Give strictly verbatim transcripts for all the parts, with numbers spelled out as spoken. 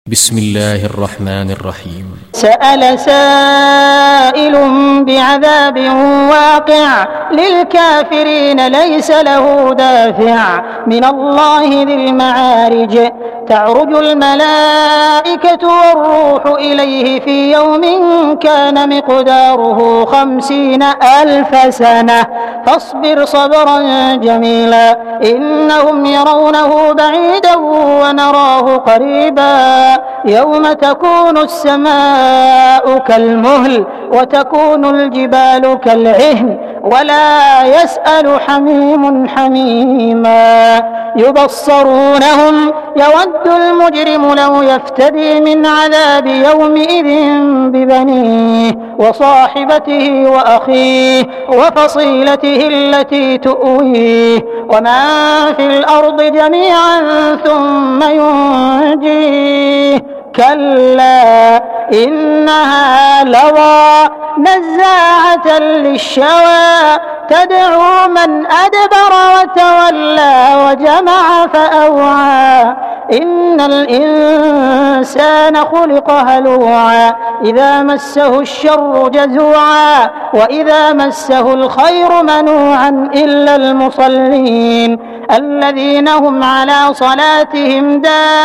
بسم الله الرحمن الرحيم. سأل سائل بعذاب واقع للكافرين ليس له دافع من الله ذي المعارج تعرج الملائكة والروح إليه في يوم كان مقداره خمسين ألف سنة فاصبر صبرا جميلا إنهم يرونه بعيدا ونراه قريبا يوم تكون السماء كالمهل وتكون الجبال كالعهن ولا يسأل حميم حميما يبصرونهم يود المجرم لو يفتدي من عذاب يومئذ ببنيه وصاحبته وأخيه وفصيلته التي تؤويه ومن في الأرض جميعا ثم ينجيه كلا إنها لظى نزاعة للشوى تدعو من أدبر وتولى وجمع فأوعى إن الإنسان خلق هلوعا إذا مسه الشر جزوعا وإذا مسه الخير منوعا إلا المصلين الذين هم على صلاتهم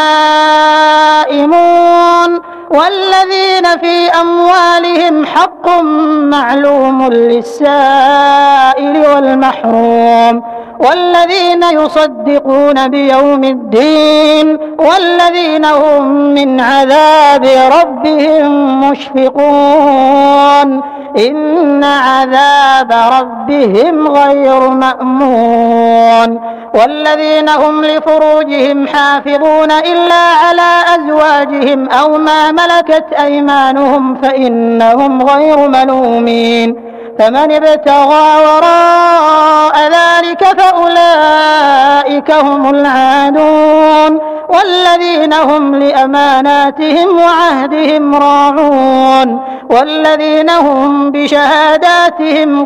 دائمون والذين في أموالهم حق معلوم للسائل والمحروم والذين يصدقون بيوم الدين والذين هم من عذاب ربهم مشفقون إن عذاب ربهم غير مأمون والذين هم لفروجهم حافظون إلا على أزواجهم أو ما ملكت أيمانهم فإنهم غير ملومين فمن ابتغى وراء ذلك فأولئك هم العادون والذين هم لأماناتهم وعهدهم راعون والذين هم بشهاداتهم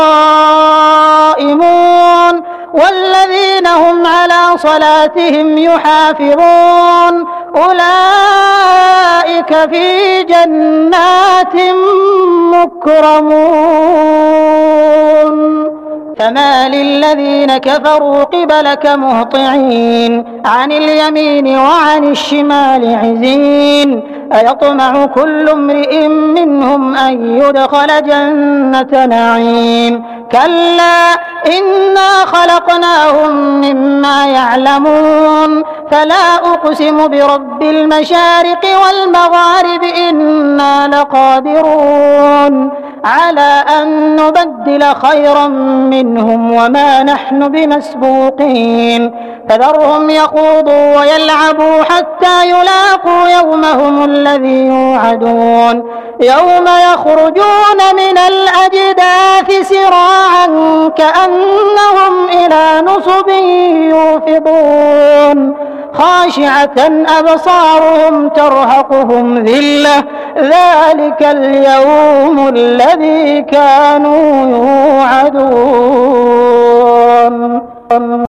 قائمون والذين هم على صلاتهم يحافظون أولئك في جنات مكرمون فما للذين كفروا قبلك مهطعين عن اليمين وعن الشمال عزين أيطمع كل امرئ منهم أن يدخل جنة نعيم كلا إنا خلقناهم مما يعلمون فلا أقسم برب المشارق والمغارب إنا لقادرون على أن نبدل خيرا منهم وما نحن بمسبوقين فذرهم يخوضوا ويلعبوا حتى يلاقوا يومهم الذي يوعدون يوم يخرجون من الأجداث سراعا كأنهم إلى نصب يوفضون خاشعة أبصارهم ترهقهم ذلة ذلك اليوم الذي كانوا يوعدون.